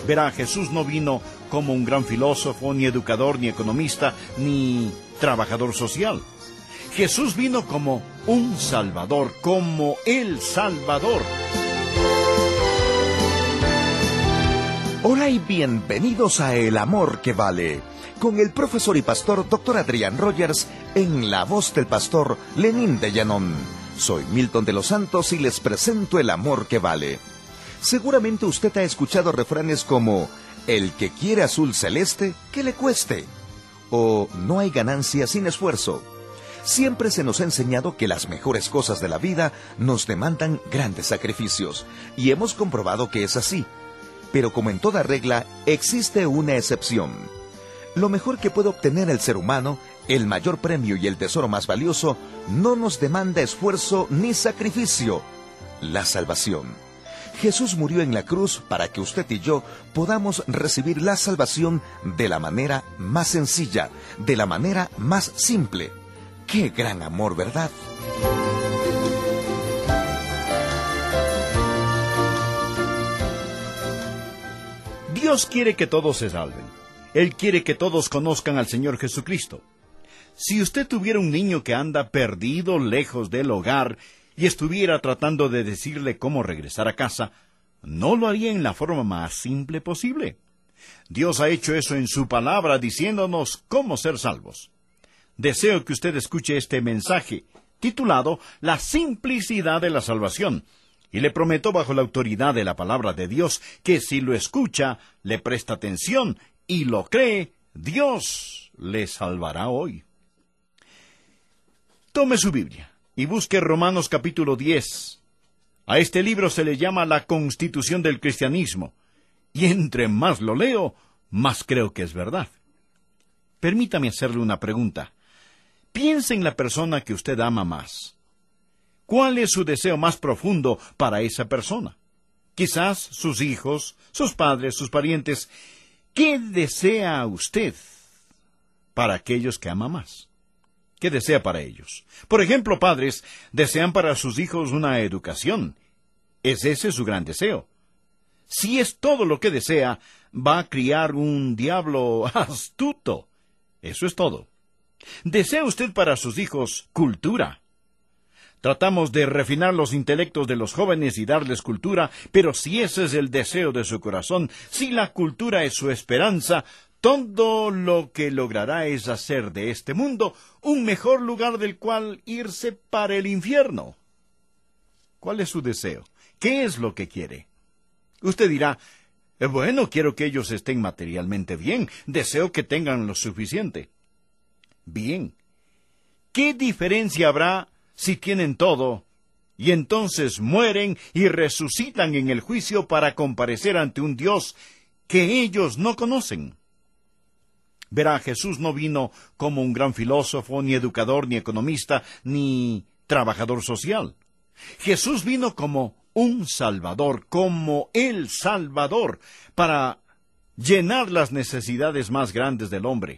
Verá, Jesús no vino como un gran filósofo, ni educador, ni economista, ni trabajador social. Jesús vino como un Salvador, como el Salvador. Hola y bienvenidos a El Amor que Vale, con el profesor y pastor Dr. Adrián Rogers, en la voz del pastor Lenín de Llanón. Soy Milton de los Santos y les presento El Amor que Vale. Seguramente usted ha escuchado refranes como: el que quiere azul celeste, que le cueste, o no hay ganancia sin esfuerzo. Siempre se nos ha enseñado que las mejores cosas de la vida nos demandan grandes sacrificios, y hemos comprobado que es así. Pero como en toda regla, existe una excepción. Lo mejor que puede obtener el ser humano, el mayor premio y el tesoro más valioso, no nos demanda esfuerzo ni sacrificio: la salvación. Jesús murió en la cruz para que usted y yo podamos recibir la salvación de la manera más sencilla, de la manera más simple. ¡Qué gran amor!, ¿verdad? Dios quiere que todos se salven. Él quiere que todos conozcan al Señor Jesucristo. Si usted tuviera un niño que anda perdido lejos del hogar y estuviera tratando de decirle cómo regresar a casa, no lo haría en la forma más simple posible. Dios ha hecho eso en su palabra, diciéndonos cómo ser salvos. Deseo que usted escuche este mensaje, titulado La simplicidad de la salvación, y le prometo bajo la autoridad de la palabra de Dios que si lo escucha, le presta atención y lo cree, Dios le salvará hoy. Tome su Biblia y busque Romanos capítulo 10. A este libro se le llama la Constitución del Cristianismo, y entre más lo leo, más creo que es verdad. Permítame hacerle una pregunta. Piense en la persona que usted ama más. ¿Cuál es su deseo más profundo para esa persona? Quizás sus hijos, sus padres, sus parientes. ¿Qué desea usted para aquellos que ama más? ¿Qué desea para ellos? Por ejemplo, padres desean para sus hijos una educación. ¿Es ese su gran deseo? Si es todo lo que desea, va a criar un diablo astuto. Eso es todo. ¿Desea usted para sus hijos cultura? Tratamos de refinar los intelectos de los jóvenes y darles cultura, pero si ese es el deseo de su corazón, si la cultura es su esperanza, todo lo que logrará es hacer de este mundo un mejor lugar del cual irse para el infierno. ¿Cuál es su deseo? ¿Qué es lo que quiere? Usted dirá: bueno, quiero que ellos estén materialmente bien, deseo que tengan lo suficiente. Bien. ¿Qué diferencia habrá si tienen todo, y entonces mueren y resucitan en el juicio para comparecer ante un Dios que ellos no conocen? Verá, Jesús no vino como un gran filósofo, ni educador, ni economista, ni trabajador social. Jesús vino como un Salvador, como el Salvador, para llenar las necesidades más grandes del hombre.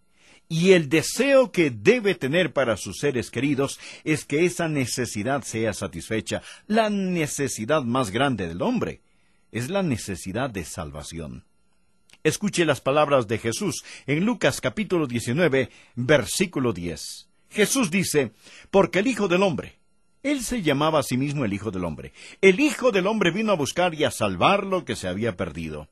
Y el deseo que debe tener para sus seres queridos es que esa necesidad sea satisfecha. La necesidad más grande del hombre es la necesidad de salvación. Escuche las palabras de Jesús en Lucas capítulo 19, versículo 10. Jesús dice: porque el Hijo del Hombre, Él se llamaba a sí mismo el Hijo del Hombre, el Hijo del Hombre vino a buscar y a salvar lo que se había perdido.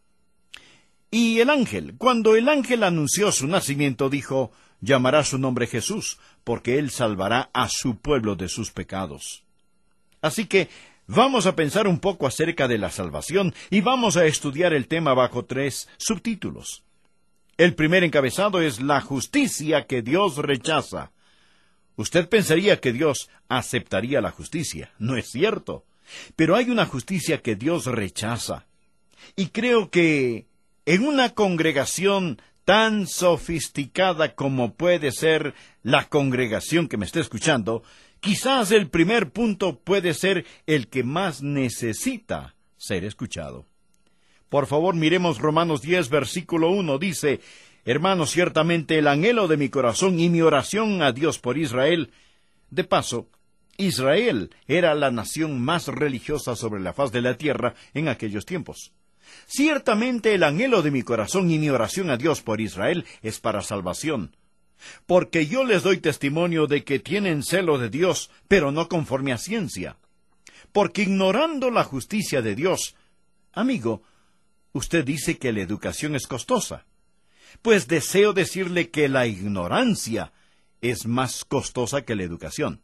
Y el ángel, cuando el ángel anunció su nacimiento, dijo: llamará su nombre Jesús, porque Él salvará a su pueblo de sus pecados. Así que vamos a pensar un poco acerca de la salvación y vamos a estudiar el tema bajo 3 subtítulos. El primer encabezado es la justicia que Dios rechaza. Usted pensaría que Dios aceptaría la justicia. No es cierto. Pero hay una justicia que Dios rechaza. Y creo que en una congregación tan sofisticada como puede ser la congregación que me está escuchando, quizás el primer punto puede ser el que más necesita ser escuchado. Por favor, miremos Romanos 10, versículo 1. Dice: hermanos, ciertamente el anhelo de mi corazón y mi oración a Dios por Israel. De paso, Israel era la nación más religiosa sobre la faz de la tierra en aquellos tiempos. Ciertamente el anhelo de mi corazón y mi oración a Dios por Israel es para salvación. Porque yo les doy testimonio de que tienen celo de Dios, pero no conforme a ciencia. Porque ignorando la justicia de Dios, amigo, usted dice que la educación es costosa. Pues deseo decirle que la ignorancia es más costosa que la educación.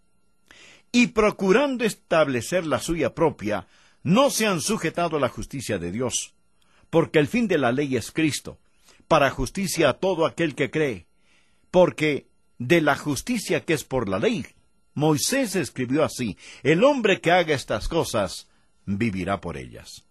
Y procurando establecer la suya propia, no se han sujetado a la justicia de Dios, porque el fin de la ley es Cristo, para justicia a todo aquel que cree. Porque de la justicia que es por la ley, Moisés escribió así: el hombre que haga estas cosas vivirá por ellas.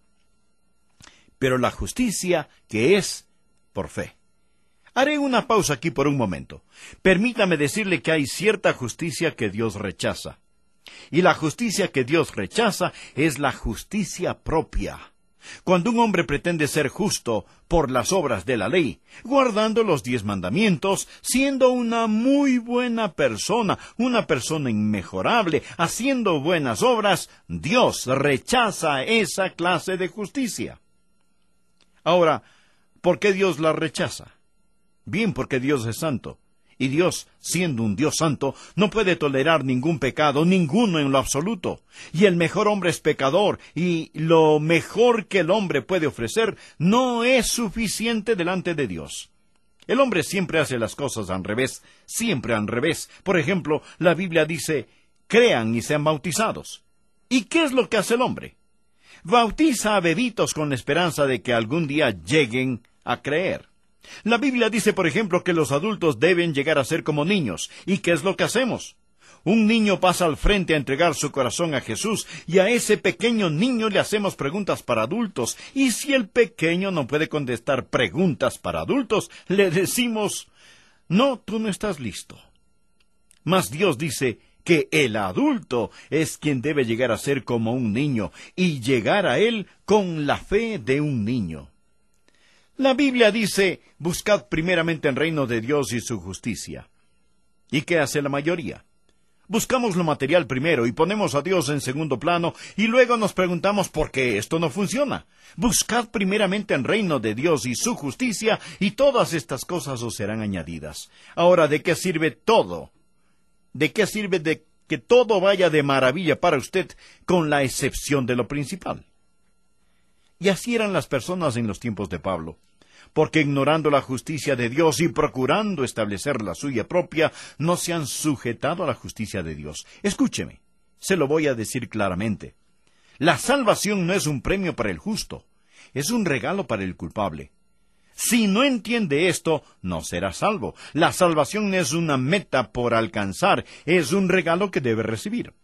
Pero la justicia que es por fe. Haré una pausa aquí por un momento. Permítame decirle que hay cierta justicia que Dios rechaza. Y la justicia que Dios rechaza es la justicia propia. Cuando un hombre pretende ser justo por las obras de la ley, guardando los 10 mandamientos, siendo una muy buena persona, una persona inmejorable, haciendo buenas obras, Dios rechaza esa clase de justicia. Ahora, ¿por qué Dios la rechaza? Bien, porque Dios es santo. Y Dios, siendo un Dios santo, no puede tolerar ningún pecado, ninguno en lo absoluto. Y el mejor hombre es pecador, y lo mejor que el hombre puede ofrecer no es suficiente delante de Dios. El hombre siempre hace las cosas al revés, siempre al revés. Por ejemplo, la Biblia dice: crean y sean bautizados. ¿Y qué es lo que hace el hombre? Bautiza a bebitos con la esperanza de que algún día lleguen a creer. La Biblia dice, por ejemplo, que los adultos deben llegar a ser como niños. ¿Y qué es lo que hacemos? Un niño pasa al frente a entregar su corazón a Jesús, y a ese pequeño niño le hacemos preguntas para adultos. Y si el pequeño no puede contestar preguntas para adultos, le decimos: no, tú no estás listo. Mas Dios dice que el adulto es quien debe llegar a ser como un niño, y llegar a él con la fe de un niño. La Biblia dice: buscad primeramente el reino de Dios y su justicia. ¿Y qué hace la mayoría? Buscamos lo material primero y ponemos a Dios en segundo plano, y luego nos preguntamos por qué esto no funciona. Buscad primeramente el reino de Dios y su justicia, y todas estas cosas os serán añadidas. Ahora, ¿de qué sirve todo? ¿De qué sirve de que todo vaya de maravilla para usted, con la excepción de lo principal? Y así eran las personas en los tiempos de Pablo, porque ignorando la justicia de Dios y procurando establecer la suya propia, no se han sujetado a la justicia de Dios. Escúcheme, se lo voy a decir claramente. La salvación no es un premio para el justo, es un regalo para el culpable. Si no entiende esto, no será salvo. La salvación no es una meta por alcanzar, es un regalo que debe recibir.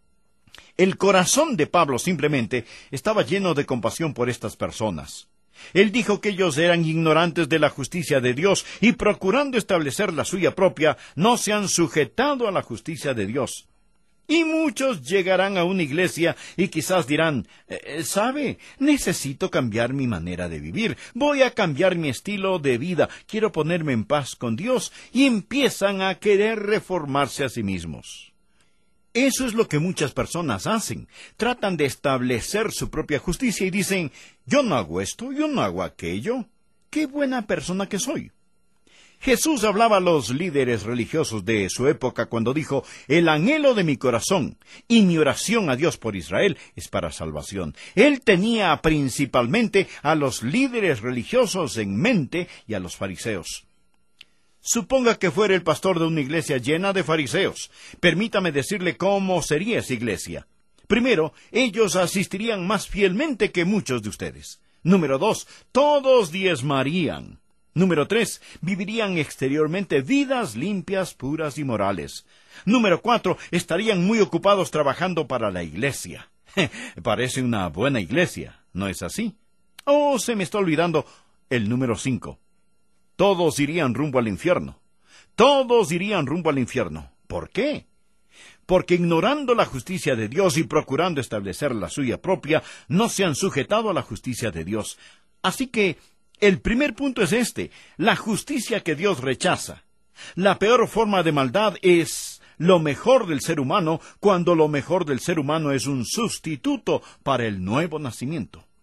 El corazón de Pablo simplemente estaba lleno de compasión por estas personas. Él dijo que ellos eran ignorantes de la justicia de Dios y, procurando establecer la suya propia, no se han sujetado a la justicia de Dios. Y muchos llegarán a una iglesia y quizás dirán: ¿sabe? Necesito cambiar mi manera de vivir, voy a cambiar mi estilo de vida, quiero ponerme en paz con Dios, y empiezan a querer reformarse a sí mismos. Eso es lo que muchas personas hacen. Tratan de establecer su propia justicia y dicen: yo no hago esto, yo no hago aquello. ¡Qué buena persona que soy! Jesús hablaba a los líderes religiosos de su época cuando dijo: el anhelo de mi corazón y mi oración a Dios por Israel es para salvación. Él tenía principalmente a los líderes religiosos en mente y a los fariseos. Suponga que fuera el pastor de una iglesia llena de fariseos. Permítame decirle cómo sería esa iglesia. Primero, ellos asistirían más fielmente que muchos de ustedes. Número 2, todos diezmarían. Número 3, vivirían exteriormente vidas limpias, puras y morales. Número 4, estarían muy ocupados trabajando para la iglesia. Parece una buena iglesia, ¿no es así? Oh, se me está olvidando el número 5. Todos irían rumbo al infierno. Todos irían rumbo al infierno. ¿Por qué? Porque ignorando la justicia de Dios y procurando establecer la suya propia, no se han sujetado a la justicia de Dios. Así que el primer punto es este: la justicia que Dios rechaza. La peor forma de maldad es lo mejor del ser humano, cuando lo mejor del ser humano es un sustituto para el nuevo nacimiento.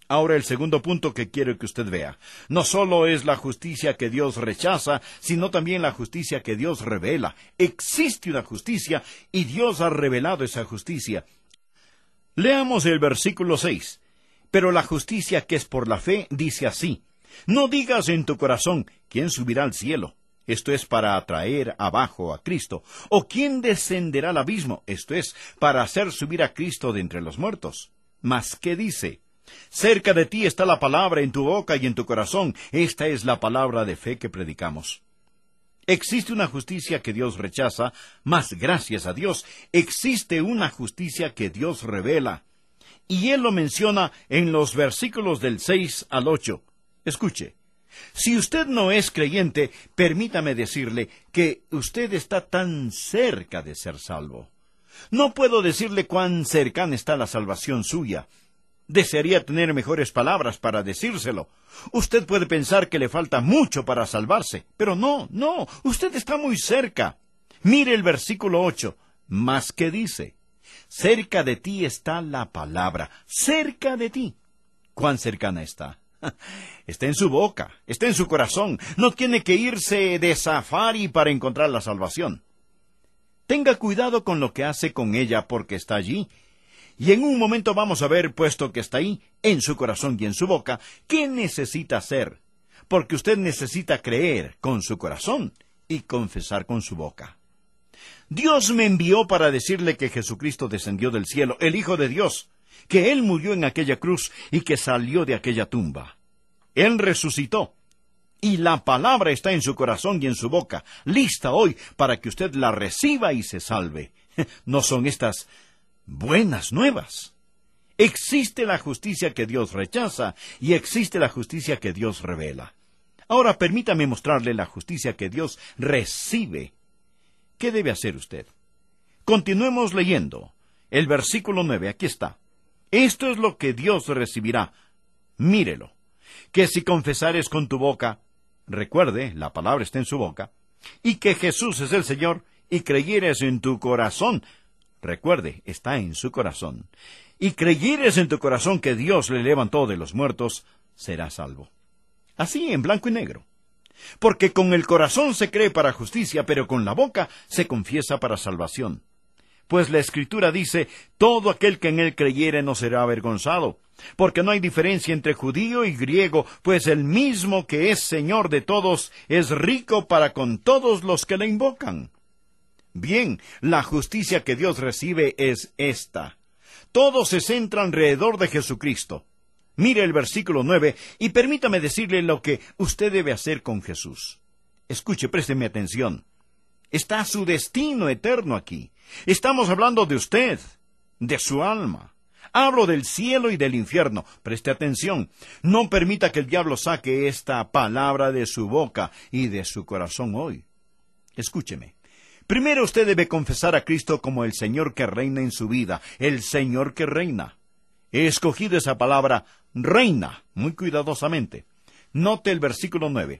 Ahora el segundo punto que quiero que usted vea. No solo es la justicia que Dios rechaza, sino también la justicia que Dios revela. Existe una justicia y Dios ha revelado esa justicia. Leamos el versículo 6. Pero la justicia que es por la fe dice así: no digas en tu corazón, ¿quién subirá al cielo? Esto es para atraer abajo a Cristo. ¿O quién descenderá al abismo? Esto es para hacer subir a Cristo de entre los muertos. Mas, ¿qué dice? Cerca de ti está la palabra en tu boca y en tu corazón. Esta es la palabra de fe que predicamos. Existe una justicia que Dios rechaza, mas gracias a Dios existe una justicia que Dios revela. Y Él lo menciona en los versículos del 6 al 8. Escuche. Si usted no es creyente, permítame decirle que usted está tan cerca de ser salvo. No puedo decirle cuán cercana está la salvación suya. Desearía tener mejores palabras para decírselo. Usted puede pensar que le falta mucho para salvarse, pero no, usted está muy cerca. Mire el versículo 8, más que dice: cerca de ti está la palabra, cerca de ti. ¿Cuán cercana está? Está en su boca, está en su corazón. No tiene que irse de safari para encontrar la salvación. Tenga cuidado con lo que hace con ella, porque está allí. Y en un momento vamos a ver, puesto que está ahí, en su corazón y en su boca, qué necesita hacer. Porque usted necesita creer con su corazón y confesar con su boca. Dios me envió para decirle que Jesucristo descendió del cielo, el Hijo de Dios, que Él murió en aquella cruz y que salió de aquella tumba. Él resucitó. Y la palabra está en su corazón y en su boca, lista hoy para que usted la reciba y se salve. ¿No son estas buenas nuevas? Existe la justicia que Dios rechaza y existe la justicia que Dios revela. Ahora permítame mostrarle la justicia que Dios recibe. ¿Qué debe hacer usted? Continuemos leyendo. El versículo 9, aquí está. Esto es lo que Dios recibirá. Mírelo. Que si confesares con tu boca, recuerde, la palabra está en su boca, y que Jesús es el Señor, y creyeres en tu corazón, recuerde, está en su corazón, y creyeres en tu corazón que Dios le levantó de los muertos, serás salvo. Así en blanco y negro. Porque con el corazón se cree para justicia, pero con la boca se confiesa para salvación. Pues la Escritura dice: todo aquel que en él creyere no será avergonzado. Porque no hay diferencia entre judío y griego, pues el mismo que es Señor de todos es rico para con todos los que le invocan. Bien, la justicia que Dios recibe es esta. Todo se centra alrededor de Jesucristo. Mire el versículo 9 y permítame decirle lo que usted debe hacer con Jesús. Escuche, présteme atención. Está su destino eterno aquí. Estamos hablando de usted, de su alma. Hablo del cielo y del infierno. Preste atención. No permita que el diablo saque esta palabra de su boca y de su corazón hoy. Escúcheme. Primero usted debe confesar a Cristo como el Señor que reina en su vida, el Señor que reina. He escogido esa palabra, reina, muy cuidadosamente. Note el versículo 9.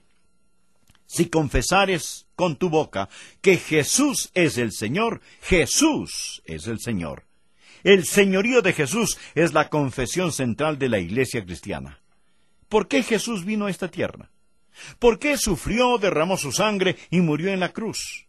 Si confesares con tu boca que Jesús es el Señor, Jesús es el Señor. El señorío de Jesús es la confesión central de la Iglesia cristiana. ¿Por qué Jesús vino a esta tierra? ¿Por qué sufrió, derramó su sangre y murió en la cruz?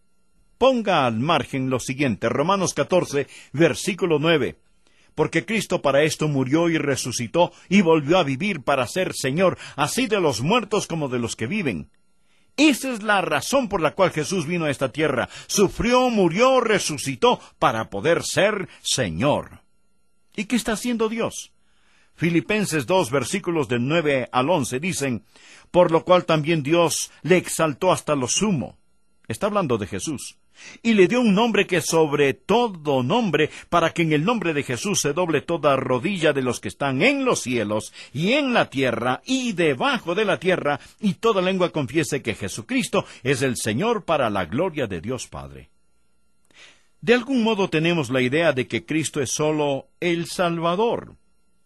Ponga al margen lo siguiente, Romanos 14, versículo 9. Porque Cristo para esto murió y resucitó y volvió a vivir para ser Señor, así de los muertos como de los que viven. Esa es la razón por la cual Jesús vino a esta tierra. Sufrió, murió, resucitó para poder ser Señor. ¿Y qué está haciendo Dios? Filipenses 2, versículos del 9 al 11 dicen: por lo cual también Dios le exaltó hasta lo sumo. Está hablando de Jesús. Y le dio un nombre que sobre todo nombre, para que en el nombre de Jesús se doble toda rodilla de los que están en los cielos, y en la tierra, y debajo de la tierra, y toda lengua confiese que Jesucristo es el Señor, para la gloria de Dios Padre. De algún modo tenemos la idea de que Cristo es solo el Salvador.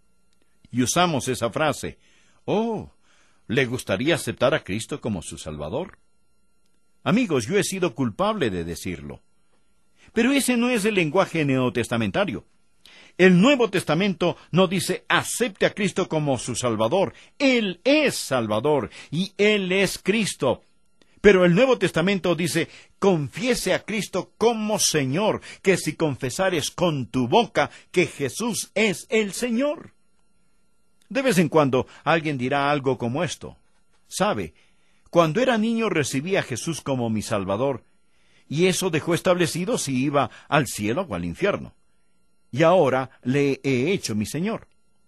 Y usamos esa frase: oh, ¿le gustaría aceptar a Cristo como su Salvador? Amigos, yo he sido culpable de decirlo. Pero ese no es el lenguaje neotestamentario. El Nuevo Testamento no dice acepte a Cristo como su Salvador. Él es Salvador y Él es Cristo. Pero el Nuevo Testamento dice, confiese a Cristo como Señor, que si confesares con tu boca que Jesús es el Señor. De vez en cuando alguien dirá algo como esto. ¿Sabe? Cuando era niño recibí a Jesús como mi Salvador, y eso dejó establecido si iba al cielo o al infierno. Y ahora le he hecho mi Señor.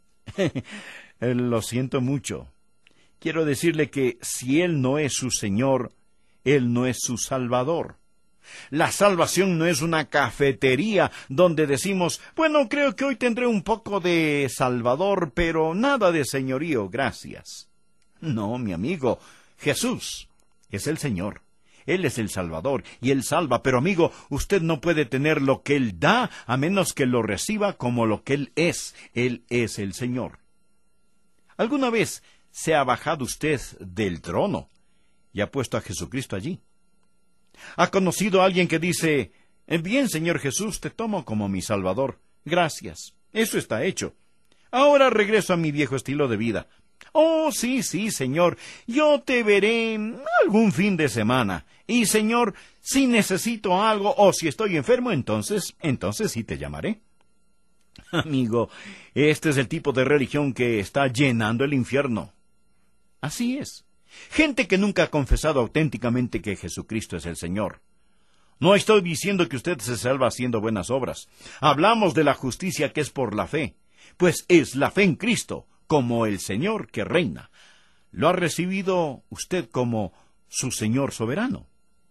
Lo siento mucho. Quiero decirle que si Él no es su Señor, Él no es su Salvador. La salvación no es una cafetería donde decimos, bueno, creo que hoy tendré un poco de Salvador, pero nada de señorío, gracias. No, mi amigo, Jesús es el Señor. Él es el Salvador, y Él salva, pero amigo, usted no puede tener lo que Él da a menos que lo reciba como lo que Él es. Él es el Señor. ¿Alguna vez se ha bajado usted del trono y ha puesto a Jesucristo allí? ¿Ha conocido a alguien que dice, bien, Señor Jesús, te tomo como mi Salvador? Gracias, eso está hecho. Ahora regreso a mi viejo estilo de vida. Oh, sí, Señor, yo te veré algún fin de semana. Y, Señor, si necesito algo o si estoy enfermo, entonces sí te llamaré. Amigo, este es el tipo de religión que está llenando el infierno. Así es. Gente que nunca ha confesado auténticamente que Jesucristo es el Señor. No estoy diciendo que usted se salva haciendo buenas obras. Hablamos de la justicia que es por la fe. Pues es la fe en Cristo, como el Señor que reina. ¿Lo ha recibido usted como su Señor soberano?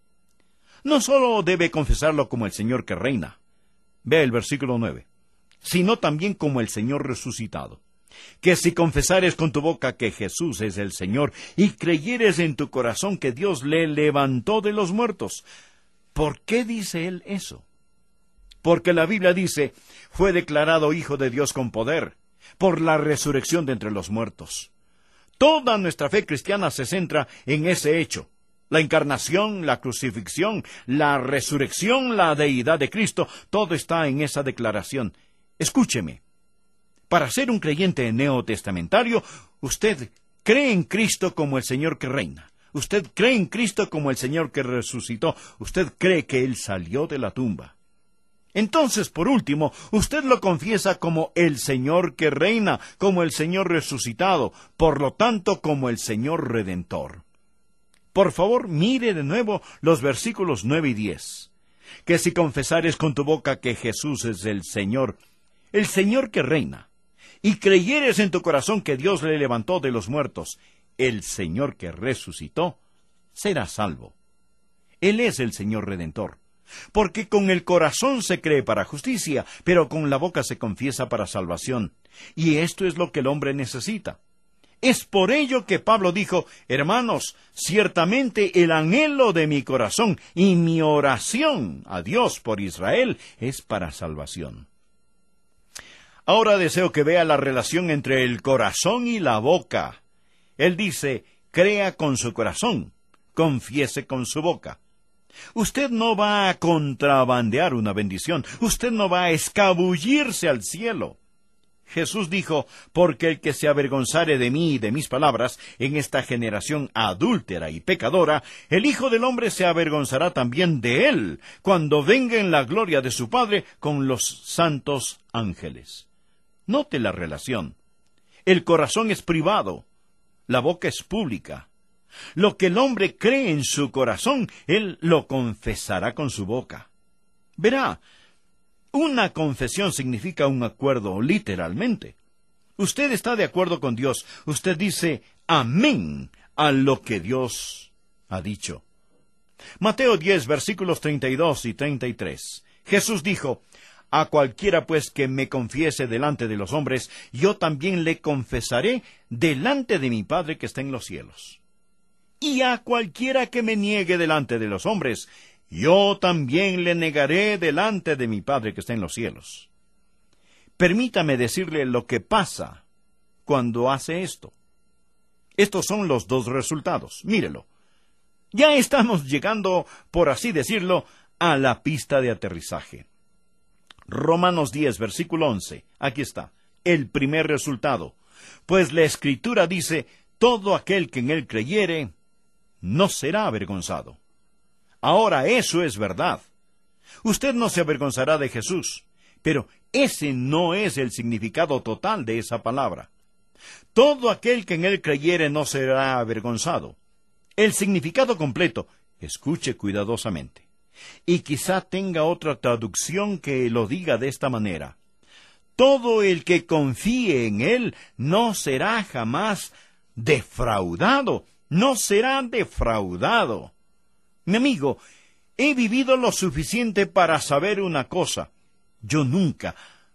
No solo debe confesarlo como el Señor que reina, ve el versículo 9, sino también como el Señor resucitado. Que si confesares con tu boca que Jesús es el Señor y creyeres en tu corazón que Dios le levantó de los muertos. ¿Por qué dice él eso? Porque la Biblia dice, fue declarado Hijo de Dios con poder, por la resurrección de entre los muertos. Toda nuestra fe cristiana se centra en ese hecho. La encarnación, la crucifixión, la resurrección, la deidad de Cristo, todo está en esa declaración. Escúcheme. Para ser un creyente neotestamentario, usted cree en Cristo como el Señor que reina. Usted cree en Cristo como el Señor que resucitó. Usted cree que Él salió de la tumba. Entonces, por último, usted lo confiesa como el Señor que reina, como el Señor resucitado, por lo tanto, como el Señor Redentor. Por favor, mire de nuevo los versículos 9 y 10. Que si confesares con tu boca que Jesús es el Señor que reina, y creyeres en tu corazón que Dios le levantó de los muertos, el Señor que resucitó, serás salvo. Él es el Señor Redentor. Porque con el corazón se cree para justicia, pero con la boca se confiesa para salvación. Y esto es lo que el hombre necesita. Es por ello que Pablo dijo, hermanos, ciertamente el anhelo de mi corazón y mi oración a Dios por Israel es para salvación. Ahora deseo que vea la relación entre el corazón y la boca. Él dice, crea con su corazón, confiese con su boca. Usted no va a contrabandear una bendición. Usted no va a escabullirse al cielo. Jesús dijo, porque el que se avergonzare de mí y de mis palabras en esta generación adúltera y pecadora, el Hijo del Hombre se avergonzará también de él, cuando venga en la gloria de su Padre con los santos ángeles. Note la relación. El corazón es privado, la boca es pública. Lo que el hombre cree en su corazón, él lo confesará con su boca. Verá, una confesión significa un acuerdo, literalmente. Usted está de acuerdo con Dios. Usted dice amén a lo que Dios ha dicho. Mateo 10, versículos 32 y 33. Jesús dijo, a cualquiera pues que me confiese delante de los hombres, yo también le confesaré delante de mi Padre que está en los cielos. Y a cualquiera que me niegue delante de los hombres, yo también le negaré delante de mi Padre que está en los cielos. Permítame decirle lo que pasa cuando hace esto. Estos son los dos resultados. Mírelo. Ya estamos llegando, por así decirlo, a la pista de aterrizaje. Romanos 10, versículo 11. Aquí está, el primer resultado. Pues la Escritura dice, todo aquel que en él creyere, no será avergonzado. Ahora, eso es verdad. Usted no se avergonzará de Jesús, pero ese no es el significado total de esa palabra. Todo aquel que en él creyere no será avergonzado. El significado completo, escuche cuidadosamente, y quizá tenga otra traducción que lo diga de esta manera. Todo el que confíe en él no será jamás defraudado, no será defraudado. Mi amigo, he vivido lo suficiente para saber una cosa. Yo nunca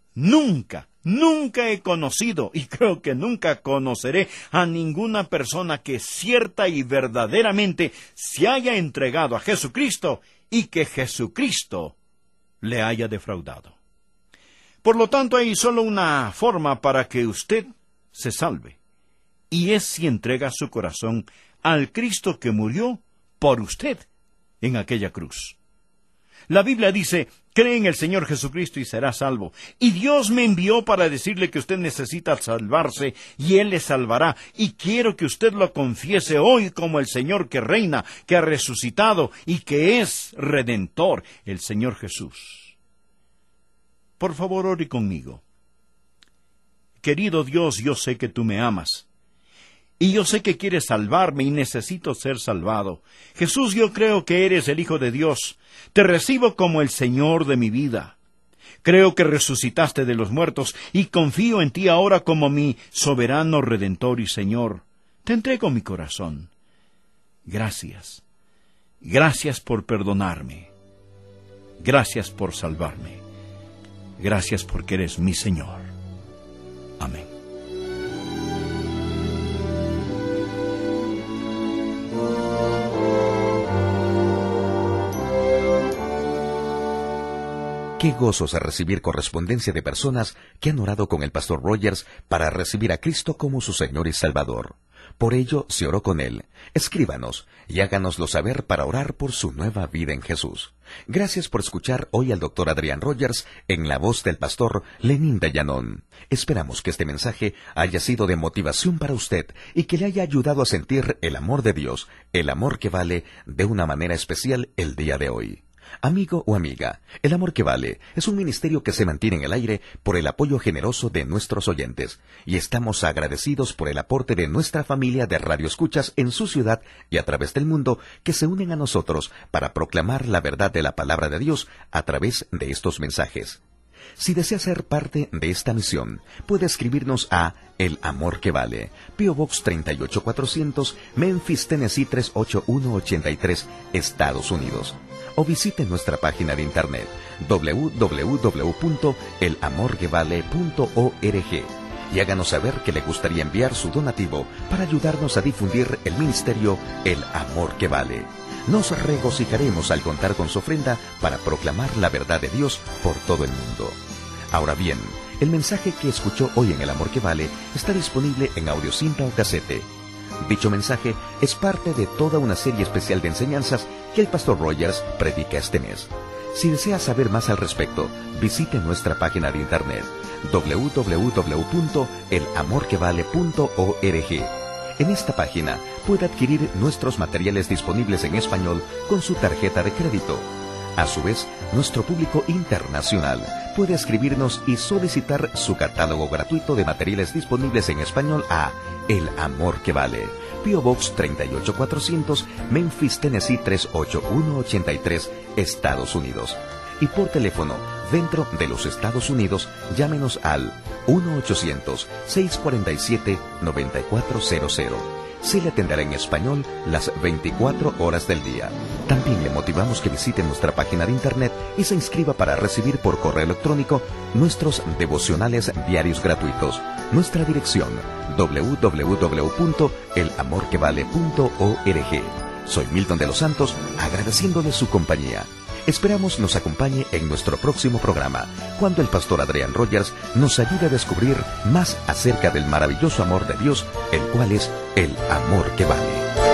he conocido, y creo que nunca conoceré a ninguna persona que cierta y verdaderamente se haya entregado a Jesucristo y que Jesucristo le haya defraudado. Por lo tanto, hay solo una forma para que usted se salve, y es si entrega su corazón al Cristo que murió por usted en aquella cruz. La Biblia dice, cree en el Señor Jesucristo y será salvo. Y Dios me envió para decirle que usted necesita salvarse y Él le salvará. Y quiero que usted lo confiese hoy como el Señor que reina, que ha resucitado y que es Redentor, el Señor Jesús. Por favor, ore conmigo. Querido Dios, yo sé que tú me amas. Y yo sé que quieres salvarme y necesito ser salvado. Jesús, yo creo que eres el Hijo de Dios. Te recibo como el Señor de mi vida. Creo que resucitaste de los muertos y confío en ti ahora como mi soberano Redentor y Señor. Te entrego mi corazón. Gracias. Gracias por perdonarme. Gracias por salvarme. Gracias porque eres mi Señor. Amén. Qué gozo es recibir correspondencia de personas que han orado con el pastor Rogers para recibir a Cristo como su Señor y Salvador. Por ello, se oró con él. Escríbanos y háganoslo saber para orar por su nueva vida en Jesús. Gracias por escuchar hoy al Dr. Adrián Rogers en la voz del pastor Lenín de Llanón. Esperamos que este mensaje haya sido de motivación para usted y que le haya ayudado a sentir el amor de Dios, el amor que vale, de una manera especial el día de hoy. Amigo o amiga, El Amor que Vale es un ministerio que se mantiene en el aire por el apoyo generoso de nuestros oyentes, y estamos agradecidos por el aporte de nuestra familia de radioescuchas en su ciudad y a través del mundo que se unen a nosotros para proclamar la verdad de la palabra de Dios a través de estos mensajes. Si desea ser parte de esta misión, puede escribirnos a El Amor que Vale, P.O. Box 38400, Memphis, Tennessee 38183, Estados Unidos. O visite nuestra página de internet www.elamorquevale.org y háganos saber que le gustaría enviar su donativo para ayudarnos a difundir el ministerio El Amor que Vale. Nos regocijaremos al contar con su ofrenda para proclamar la verdad de Dios por todo el mundo. Ahora bien, el mensaje que escuchó hoy en El Amor que Vale está disponible en audio cinta o casete. Dicho mensaje es parte de toda una serie especial de enseñanzas que el pastor Rogers predica este mes. Si desea saber más al respecto, visite nuestra página de internet www.elamorquevale.org. En esta página puede adquirir nuestros materiales disponibles en español con su tarjeta de crédito. A su vez, nuestro público internacional puede escribirnos y solicitar su catálogo gratuito de materiales disponibles en español a El Amor que Vale, P.O. Box 38400, Memphis, Tennessee 38183, Estados Unidos. Y por teléfono, dentro de los Estados Unidos, llámenos al 1-800-647-9400. Se le atenderá en español las 24 horas del día. También le motivamos que visite nuestra página de internet y se inscriba para recibir por correo electrónico nuestros devocionales diarios gratuitos. Nuestra dirección www.elamorquevale.org. Soy Milton de los Santos, agradeciéndole su compañía. Esperamos nos acompañe en nuestro próximo programa, cuando el pastor Adrián Rogers nos ayude a descubrir más acerca del maravilloso amor de Dios, el cual es el amor que vale.